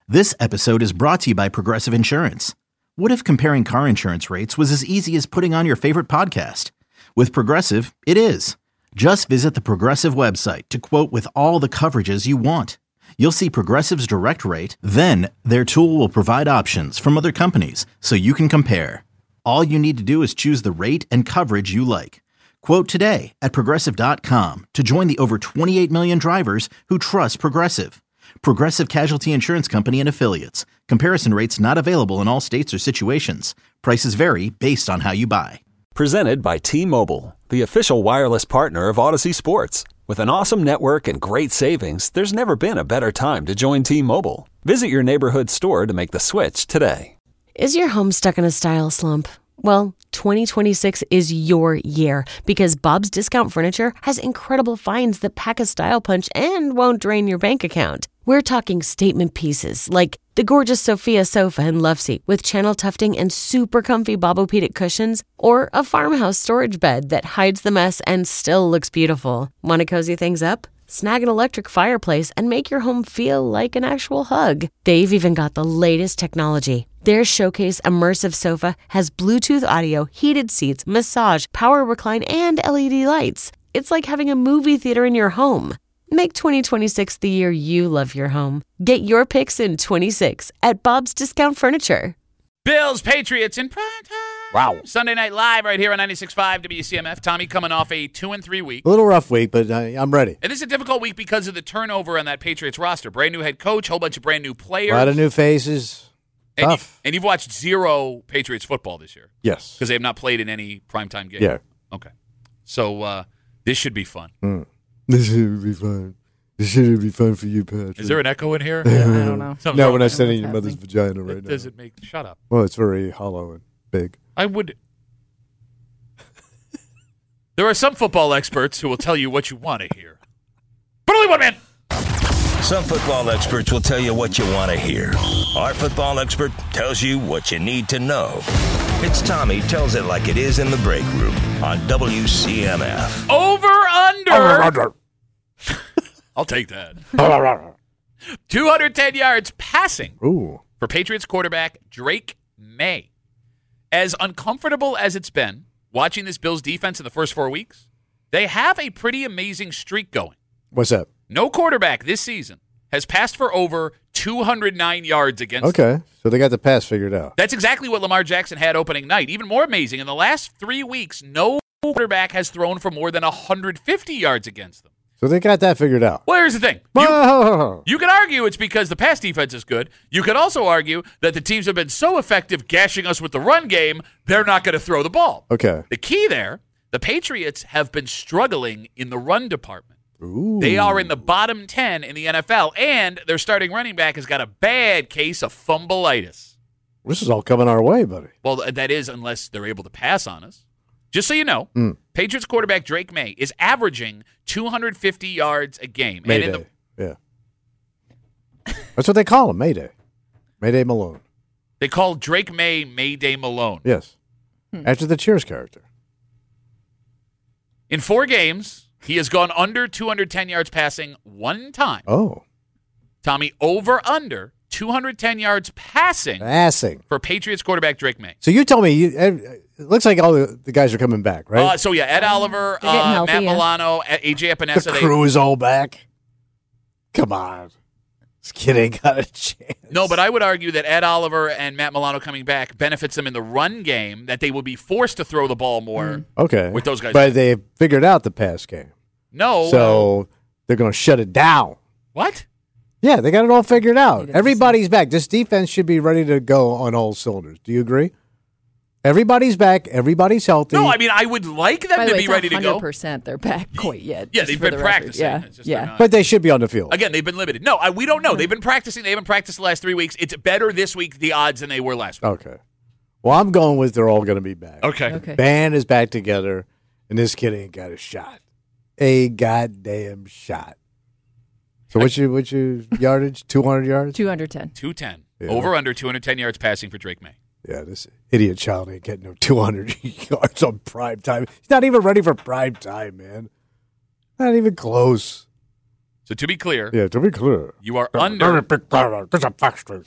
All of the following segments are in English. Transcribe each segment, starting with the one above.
This episode is brought to you by Progressive Insurance. What if comparing car insurance rates was as easy as putting on your favorite podcast? With Progressive, it is. Just visit the Progressive website to quote with all the coverages you want. You'll see Progressive's direct rate, then their tool will provide options from other companies so you can compare. All you need to do is choose the rate and coverage you like. Quote today at Progressive.com to join the over 28 million drivers who trust Progressive. Progressive Casualty Insurance Company and Affiliates. Comparison rates not available in all states or situations. Prices vary based on how you buy. Presented by T-Mobile, the official wireless partner of Odyssey Sports. With an awesome network and great savings, there's never been a better time to join T-Mobile. Visit your neighborhood store to make the switch today. Is your home stuck in a style slump? Well, 2026 is your year because Bob's Discount Furniture has incredible finds that pack a style punch and won't drain your bank account. We're talking statement pieces like the gorgeous Sophia sofa and love seat with channel tufting and super comfy Bobopedic cushions, or a farmhouse storage bed that hides the mess and still looks beautiful. Want to cozy things up? Snag an electric fireplace and make your home feel like an actual hug. They've even got the latest technology. Their Showcase Immersive Sofa has Bluetooth audio, heated seats, massage, power recline, and LED lights. It's like having a movie theater in your home. Make 2026 the year you love your home. Get your picks in 26 at Bob's Discount Furniture. Bills, Patriots in prime time. Wow. Sunday Night Live right here on 96.5 WCMF. Tommy coming off a 2-3 week. A little rough week, but I'm ready. And this is a difficult week because of the turnover on that Patriots roster. Brand new head coach, whole bunch of brand new players. A lot of new faces. Tough. And you've watched zero Patriots football this year. Yes. Because they have not played in any primetime game. Yeah. Okay. So this should be fun. This should be fun. This should be fun for you, Patrick. Is there an echo in here? I don't know. No, we're not sitting in your mother's vagina right now. Does it make... Shut up. Well, it's very hollow and big. I would... There are some football experts who will tell you what you want to hear. But only one man! Some football experts will tell you what you want to hear. Our football expert tells you what you need to know. It's Tommy Tells It Like It Is in the Break Room on WCMF. Over-under! I'll take that. 210 yards passing for Patriots quarterback Drake May. As uncomfortable as it's been watching this Bills defense in the first 4 weeks, they have a pretty amazing streak going. What's that? No quarterback this season has passed for over 209 yards against them. So they got the pass figured out. That's exactly what Lamar Jackson had opening night. Even more amazing, in the last 3 weeks, no quarterback has thrown for more than 150 yards against them. So they got that figured out. Well, here's the thing. You could argue it's because the pass defense is good. You could also argue that the teams have been so effective gashing us with the run game, they're not going to throw the ball. Okay. The key there, the Patriots have been struggling in the run department. Ooh. They are in the bottom 10 in the NFL, and their starting running back has got a bad case of fumbleitis. This is all coming our way, buddy. Well, that is unless they're able to pass on us. Just so you know, Patriots quarterback Drake May is averaging 250 yards a game. Mayday. Yeah. That's what they call him, Mayday. Mayday Malone. They call Drake May Mayday Malone. Yes. After the Cheers character. In 4 games, he has gone under 210 yards passing 1 time. Oh. Tommy, over-under 210 yards passing for Patriots quarterback Drake May. So you tell me, it looks like all the guys are coming back, right? Ed Oliver, healthy, Matt Milano, AJ Epinesa. The crew is all back. Come on. This kid ain't got a chance. No, but I would argue that Ed Oliver and Matt Milano coming back benefits them in the run game, that they will be forced to throw the ball more with those guys. But they figured out the pass game. No. So they're going to shut it down. What? Yeah, they got it all figured out. Everybody's back. This defense should be ready to go on all cylinders. Do you agree? Everybody's back. Everybody's healthy. No, I mean, I would like them to be ready to go. 100% they're back quite yet. Yeah, they've been practicing. Yeah. But they should be on the field. Again, they've been limited. No, we don't know. They've been practicing. They haven't practiced the last 3 weeks. It's better this week, the odds, than they were last week. Okay. Well, I'm going with they're all going to be back. Okay. Band is back together, and this kid ain't got a shot. A goddamn shot. So what's your yardage? 200 yards? 210. 210. Yeah. Over under 210 yards passing for Drake May. Yeah, this idiot child ain't getting no 200 yards on prime time. He's not even ready for prime time, man. Not even close. So to be clear, to be clear, you are under. big problem. There's a factory.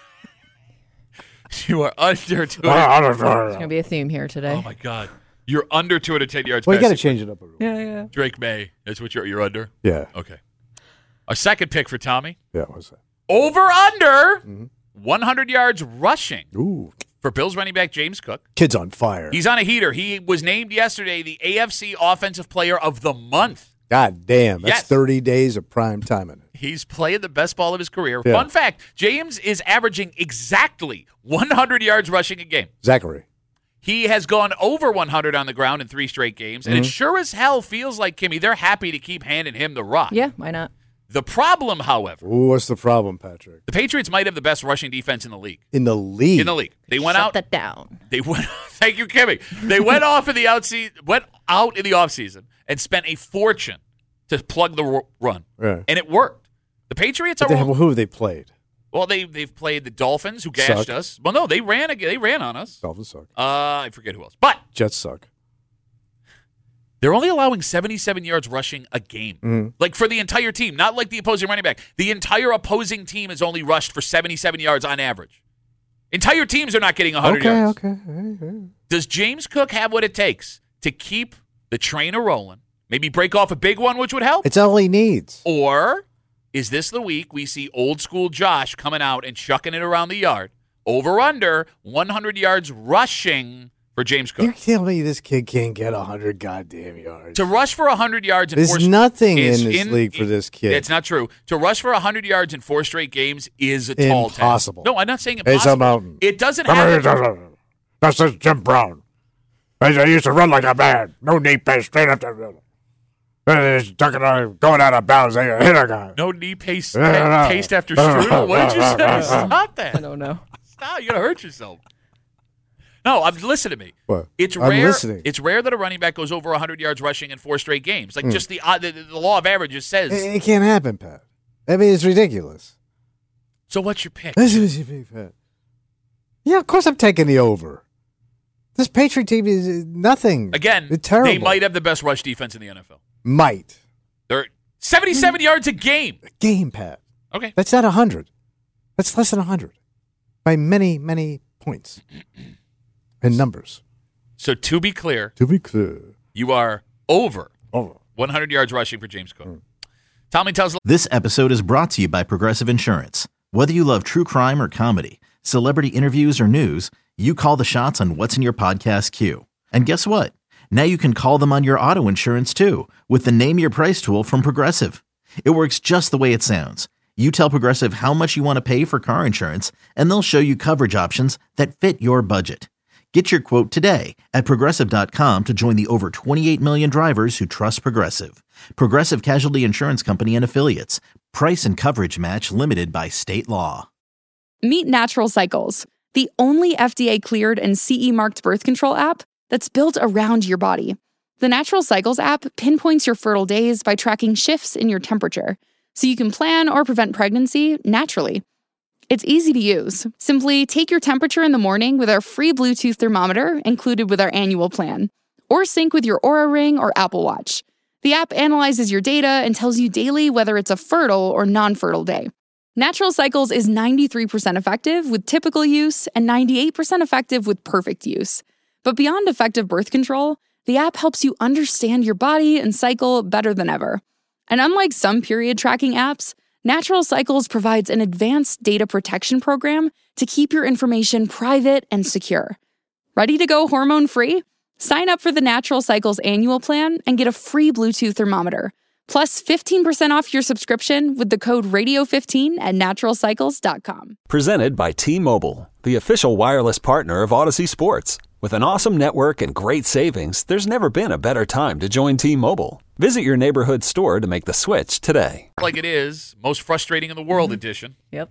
You are under 200. There's going to be a theme here today. Oh my God, you're under 210 yards. Well, you got to passing. change it up a little. Yeah. Drake May. That's what you're under. Yeah. Okay. Our second pick for Tommy. Yeah. What's that? Over under 100 yards rushing Ooh, for Bills running back James Cook. kid's on fire. He's on a heater. He was named yesterday the AFC Offensive Player of the Month. God damn, that's Yes. 30 days of prime time in it. He's playing the best ball of his career. Yeah. Fun fact, James is averaging exactly 100 yards rushing a game. Zachary. He has gone over 100 on the ground in 3 straight games, and it sure as hell feels like, Kimmy, they're happy to keep handing him the rock. Yeah, why not? The problem, however, Ooh, what's the problem, Patrick? the Patriots might have the best rushing defense in the league. In the league. They went Shut out. that down. They went. Thank you, Kimmy. They went off in the went out in the offseason and spent a fortune to plug the run, Right. and it worked. The Patriots But are who have they played? well. They've played the Dolphins, who gashed Suck. us. Well, no, they ran on us. Dolphins suck. I forget who else, but Jets suck. they're only allowing 77 yards rushing a game, like for the entire team, not like the opposing running back. The entire opposing team is only rushed for 77 yards on average. Entire teams are not getting 100 yards. Okay. Does James Cook have what it takes to keep the trainer rolling? Maybe break off a big one, which would help? It's all he needs. Or is this the week we see old school Josh coming out and chucking it around the yard? Over under 100 yards rushing for James Cook. You're telling me this kid can't get 100 goddamn yards. To rush for 100 yards in There's nothing in this league for this kid. It's not true. To rush for 100 yards in 4 straight games is a tall task. Impossible. No, I'm not saying impossible. It's a mountain. It doesn't have That's just Jim Brown. I used to run like a man. No knee pace, straight up the middle. Going out of bounds. They hit a guy. no knee pace taste after strudel. What did you say? Stop that. I don't know. Stop. You're going to hurt yourself. No, listen to me. What? It's I'm rare. listening. It's rare that a running back goes over 100 yards rushing in 4 straight games. Like just the law of averages says. It can't happen, Pat. I mean, it's ridiculous. So what's your pick? This is your big Pat. Yeah, of course I'm taking the over. This Patriot team is nothing. Again, It's terrible. they might have the best rush defense in the NFL. Might. They're 77 yards a game. Game, Pat. Okay. That's not 100. That's less than 100. By many, many points. And numbers. So to be clear, To be clear. you are over Over. 100 yards rushing for James Cook. Tommy tells This episode is brought to you by Progressive Insurance. Whether you love true crime or comedy, celebrity interviews or news, you call the shots on what's in your podcast queue. And guess what? Now you can call them on your auto insurance too with the Name Your Price tool from Progressive. It works just the way it sounds. You tell Progressive how much you want to pay for car insurance, and they'll show you coverage options that fit your budget. Get your quote today at Progressive.com to join the over 28 million drivers who trust Progressive. Progressive Casualty Insurance Company and Affiliates. Price and coverage match limited by state law. Meet Natural Cycles, the only FDA-cleared and CE-marked birth control app that's built around your body. The Natural Cycles app pinpoints your fertile days by tracking shifts in your temperature, so you can plan or prevent pregnancy naturally. It's easy to use. Simply take your temperature in the morning with our free Bluetooth thermometer included with our annual plan, or sync with your Oura Ring or Apple Watch. The app analyzes your data and tells you daily whether it's a fertile or non-fertile day. Natural Cycles is 93% effective with typical use and 98% effective with perfect use. But beyond effective birth control, the app helps you understand your body and cycle better than ever. And unlike some period tracking apps, Natural Cycles provides an advanced data protection program to keep your information private and secure. Ready to go hormone-free? Sign up for the Natural Cycles annual plan and get a free Bluetooth thermometer, plus 15% off your subscription with the code radio15 at naturalcycles.com. Presented by T-Mobile, the official wireless partner of Odyssey Sports. With an awesome network and great savings, there's never been a better time to join T-Mobile. Visit your neighborhood store to make the switch today. like it is, most frustrating in the world edition. Yep.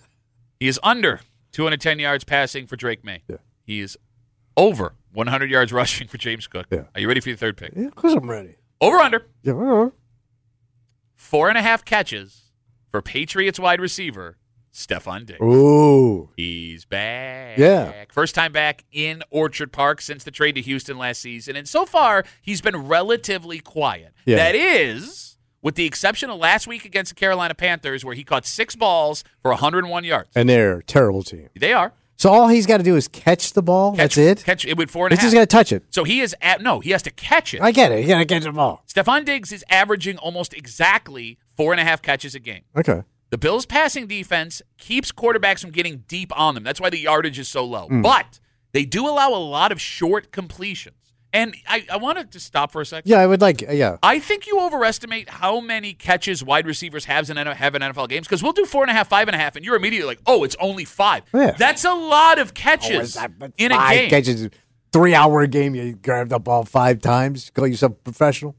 He is under 210 yards passing for Drake May. Yeah. He is over 100 yards rushing for James Cook. Yeah. Are you ready for your third pick? Yeah, of course I'm ready. Over under Yeah, all right. 4.5 catches for Patriots wide receiver Stephon Diggs. Ooh. He's back. Yeah. First time back in Orchard Park since the trade to Houston last season. And so far, he's been relatively quiet. Yeah. That is with the exception of last week against the Carolina Panthers, where he caught 6 balls for 101 yards. And they're a terrible team. They are. So all he's got to do is catch the ball? That's it? Catch it with 4.5. He's just got to touch it. So he is he has to catch it. I get it. You got to catch the ball. Stephon Diggs is averaging almost exactly 4.5 catches a game. Okay. The Bills' passing defense keeps quarterbacks from getting deep on them. That's why the yardage is so low. But they do allow a lot of short completions. And I wanted to stop for a second. Yeah, I would I think you overestimate how many catches wide receivers have in NFL games, because we'll do 4.5, 5.5, and you're immediately like, oh, it's only 5. Yeah. That's a lot of catches in a game. 5 catches, 3-hour game, you grab the ball 5 times, call yourself a professional?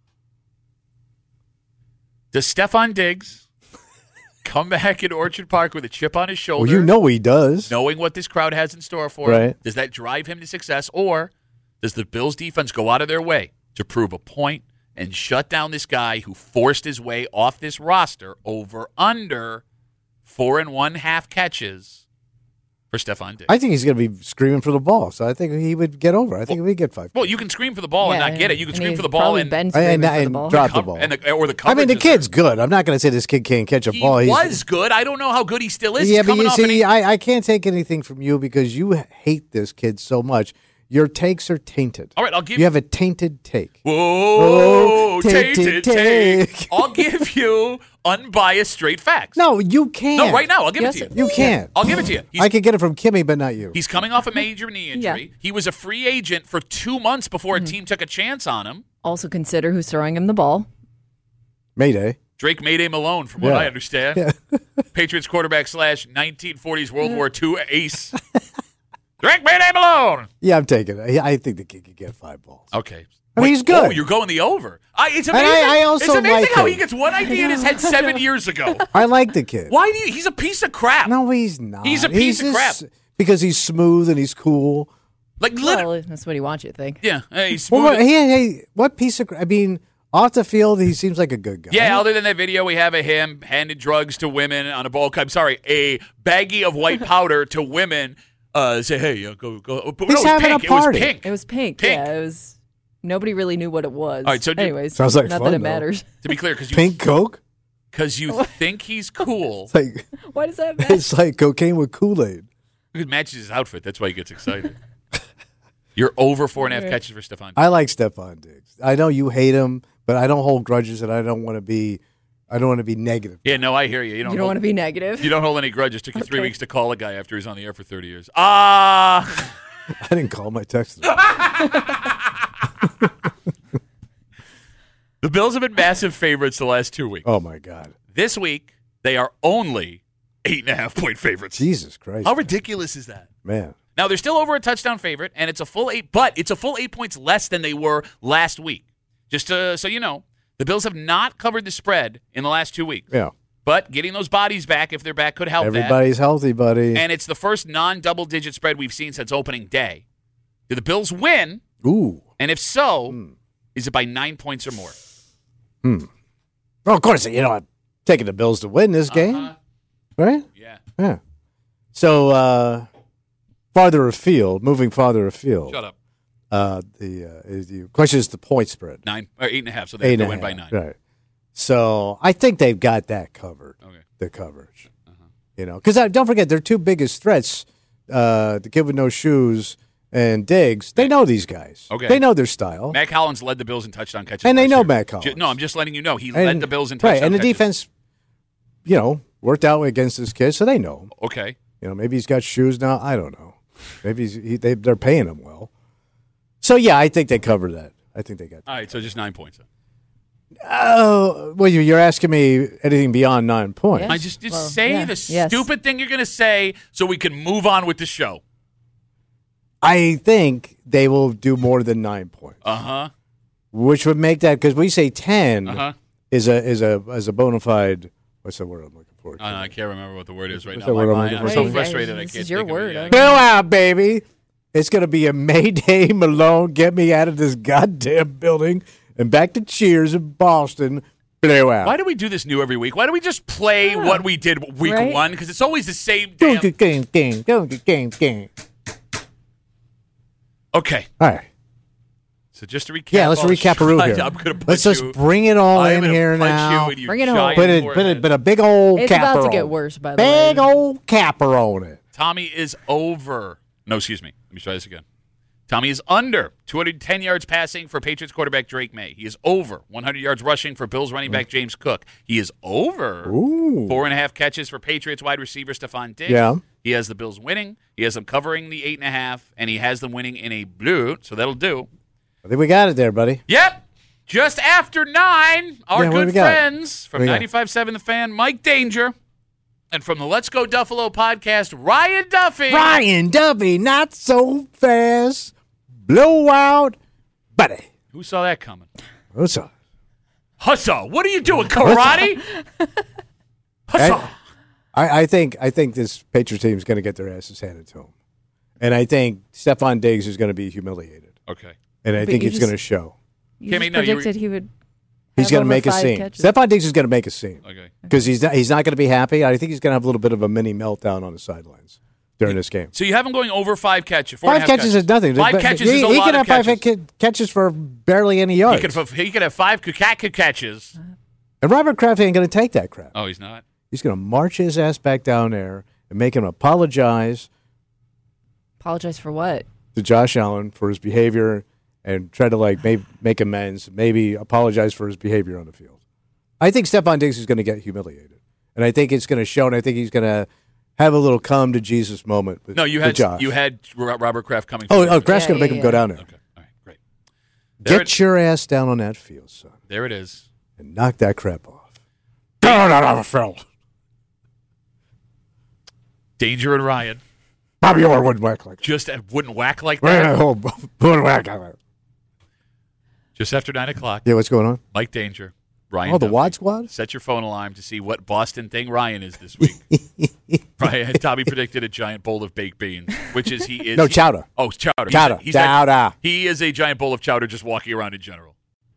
Does Stephon Diggs come back in Orchard Park with a chip on his shoulder? Well, you know he does. Knowing what this crowd has in store for him? Does that drive him to success? Or does the Bills' defense go out of their way to prove a point and shut down this guy who forced his way off this roster over under 4 1/2 catches for Stephon Diggs? I think he's going to be screaming for the ball, so I think he would get over. I think he would get 5. Well, you can scream for the ball and not get it. You can scream for the ball and drop the ball. Or the coverage. I mean, the kid's good. I'm not going to say this kid can't catch a ball. He was good. I don't know how good he still is. Yeah, He's but you off see, I can't take anything from you because you hate this kid so much. Your takes are tainted. All right, I'll give you have a tainted take. Whoa, tainted take. I'll give you unbiased, straight facts. No, you can't. No, right now, I'll give it to you. You can't. I'll give it to you. I could get it from Kimmy, but not you. He's coming off a major knee injury. Yeah. He was a free agent for 2 months before a team took a chance on him. Also consider who's throwing him the ball. Mayday. Drake Mayday Malone, from what I understand. Yeah. Patriots quarterback / 1940s World War II ace. Drake Mayday Malone. Yeah, I'm taking it. I think the kid could get 5 balls. Okay. I mean, he's good. Oh, you're going the over. It's amazing. I also it's amazing like how him. he gets one idea in his head 7 years ago. I like the kid. Why do you? He's a piece of crap. No, he's not. He's a piece of crap. Because he's smooth and he's cool. Like literally. Well, that's what he wants you to think. Yeah, he's smooth. Well, what piece of? I mean, off the field, he seems like a good guy. Yeah, other than that video, we have of him handing drugs to women on a a baggie of white powder to women. Say, hey, go. He's having a party. It was pink. Yeah, it was. Nobody really knew what it was. All right, so anyways, sounds like not fun, that it though. matters. To be clear, because pink Coke. Because you think he's cool. It's like, why does that matter? It's like cocaine with Kool-Aid. It matches his outfit. That's why he gets excited. You're over 4.5 catches for Stephon Diggs. I like Stephon Diggs. I know you hate him, but I don't hold grudges, and I don't want to be negative. Yeah, no, I hear you. You don't want to be negative. You don't hold any grudges. Took you 3 weeks to call a guy after he's on the air for 30 years. I didn't call my text. The Bills have been massive favorites the last 2 weeks. Oh, my God. This week, they are only 8.5-point favorites. Jesus Christ. How ridiculous is that? Man. Now, they're still over a touchdown favorite, and it's a full 8, but it's a full 8 points less than they were last week. Just so you know, the Bills have not covered the spread in the last 2 weeks. Yeah. But getting those bodies back, if they're back, could help. Everybody's healthy, buddy. And it's the first non-double-digit spread we've seen since opening day. Do the Bills win? Ooh. And if so, is it by 9 points or more? Well, of course, I'm taking the Bills to win this game. Right? Yeah. So, moving farther afield. Shut up. The question is the point spread. 9 or 8.5, so they have to win by 9. Right. So I think they've got that covered. Okay. The coverage. Because don't forget their 2 biggest threats, the kid with no shoes and Diggs. They know these guys. Okay. They know their style. Mac Hollins led the Bills in touchdown catches. And they know year. Mac Hollins. No, I'm just letting you know he led the Bills in touchdown catches. And the defense, worked out against this kid, so they know him. Okay. Maybe he's got shoes now. I don't know. Maybe they're paying him well. So, yeah, I think they cover that. I think they got that. All right, so just 9 points. Oh, well, you're asking me anything beyond 9 points. Yes. I just say the stupid thing you're going to say so we can move on with the show. I think they will do more than 9 points. Which would make that, because we say 10 is a bona fide. What's the word I'm looking for? I can't remember what the word is right What's now. the word I'm looking I'm for? so frustrated. I This can't is your think of word. it. Go out, baby. It's going to be a Mayday Malone. Get me out of this goddamn building and back to Cheers in Boston. Blow out. Why do we do this new every week? Why don't we just play what we did week 1? Because it's always the same damn. Don't get game. Okay. All right. So just to recap. Yeah, let's recap Peru here. I'm gonna put let's just bring it all in here now. Bring it home. Put a big old it's capper on it. It's about to get worse, by the way. Big old capper on it. Tommy is over. No, excuse me. Let me try this again. Tommy is under 210 yards passing for Patriots quarterback Drake May. He is over 100 yards rushing for Bills running back James Cook. He is over 4.5 catches for Patriots wide receiver Stephon Diggs. Yeah. He has the Bills winning. He has them covering the 8.5, and he has them winning in a blue, so that'll do. I think we got it there, buddy. Yep. Just after 9, our good friends from 95.7 The Fan, Mike Danger, and from the Let's Go Duffalo podcast, Ryan Duffy. Ryan Duffy, not so fast. Blowout, buddy. Who saw that coming? Hussa. Hussa. What are you doing, karate? Hussa. I think this Patriots team is going to get their asses handed to them. And I think Stephon Diggs is going to be humiliated. Okay. And I think it's going to show. You predicted he would. He's going to make a scene. Stephon Diggs is going to make a scene. Okay. Because he's not going to be happy. I think he's going to have a little bit of a mini meltdown on the sidelines during this game. So you have him going over 5 catches. 5 catches is nothing. 5 catches is a lot of catches. He can have 5 catches for barely any yards. He could have 5 catches. And Robert Kraft ain't going to take that crap. Oh, he's not? He's going to march his ass back down there and make him apologize. Apologize for what? To Josh Allen for his behavior and try to make amends, maybe apologize for his behavior on the field. I think Stephon Diggs is going to get humiliated. And I think it's going to show, and I think he's going to have a little come to Jesus moment with Josh. You had Robert Kraft coming. Kraft's going to make him go down there. Okay, all right, great. Get your ass down on that field, son. There it is. And knock that crap off. Get out of the field. Danger and Ryan. Bobby Orr wouldn't whack like that. Just wouldn't whack like that? Wouldn't whack like that. Just after 9 o'clock. Yeah, what's going on? Mike Danger. Ryan the Wad Squad? Set your phone alarm to see what Boston thing Ryan is this week. Tommy predicted a giant bowl of baked beans, which is he is. No, chowder. Oh, chowder. Chowder. He is a giant bowl of chowder just walking around in general.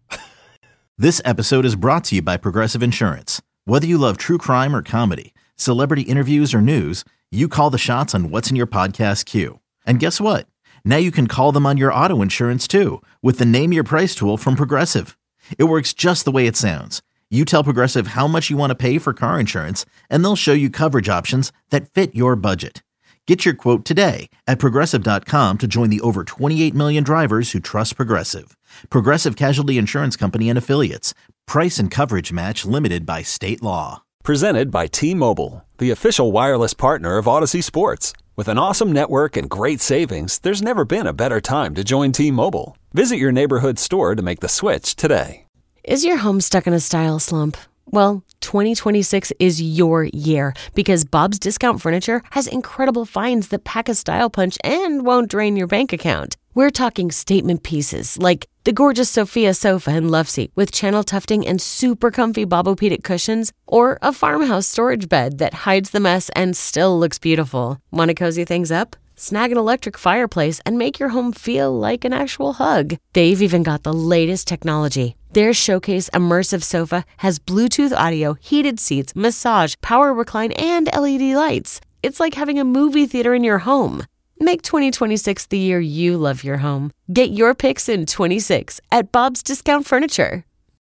This episode is brought to you by Progressive Insurance. Whether you love true crime or comedy, celebrity interviews or news, you call the shots on what's in your podcast queue. And guess what? Now you can call them on your auto insurance too with the Name Your Price tool from Progressive. It works just the way it sounds. You tell Progressive how much you want to pay for car insurance, and they'll show you coverage options that fit your budget. Get your quote today at Progressive.com to join the over 28 million drivers who trust Progressive. Progressive Casualty Insurance Company and Affiliates. Price and coverage match limited by state law. Presented by T-Mobile, the official wireless partner of Odyssey Sports. With an awesome network and great savings, there's never been a better time to join T-Mobile. Visit your neighborhood store to make the switch today. Is your home stuck in a style slump? Well, 2026 is your year because Bob's Discount Furniture has incredible finds that pack a style punch and won't drain your bank account. We're talking statement pieces like the gorgeous Sophia sofa and love seat with channel tufting and super comfy Bobopedic cushions, or a farmhouse storage bed that hides the mess and still looks beautiful. Want to cozy things up? Snag an electric fireplace and make your home feel like an actual hug. They've even got the latest technology. Their Showcase Immersive Sofa has Bluetooth audio, heated seats, massage, power recline, and LED lights. It's like having a movie theater in your home. Make 2026 the year you love your home. Get your picks in 26 at Bob's Discount Furniture.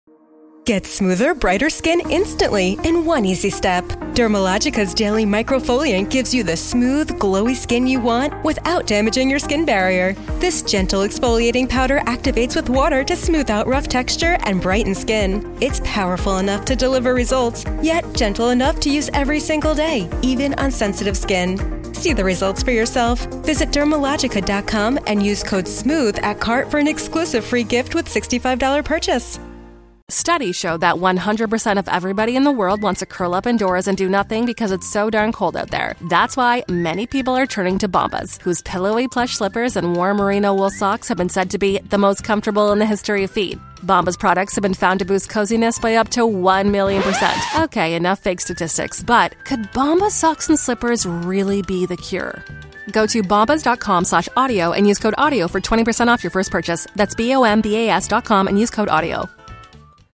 Get smoother, brighter skin instantly in one easy step. Dermalogica's daily microfoliant gives you the smooth, glowy skin you want without damaging your skin barrier. This gentle exfoliating powder activates with water to smooth out rough texture and brighten skin. It's powerful enough to deliver results, yet gentle enough to use every single day, even on sensitive skin. See the results for yourself. Visit Dermalogica.com and use code SMOOTH at cart for an exclusive free gift with $65 purchase. Studies show that 100% of everybody in the world wants to curl up indoors and do nothing because it's so darn cold out there. That's why many people are turning to Bombas, whose pillowy plush slippers and warm merino wool socks have been said to be the most comfortable in the history of feet. Bombas products have been found to boost coziness by up to 1,000,000%. Okay, enough fake statistics, but could Bombas socks and slippers really be the cure? Go to bombas.com/audio and use code AUDIO for 20% off your first purchase. That's BOMBAS.com and use code AUDIO.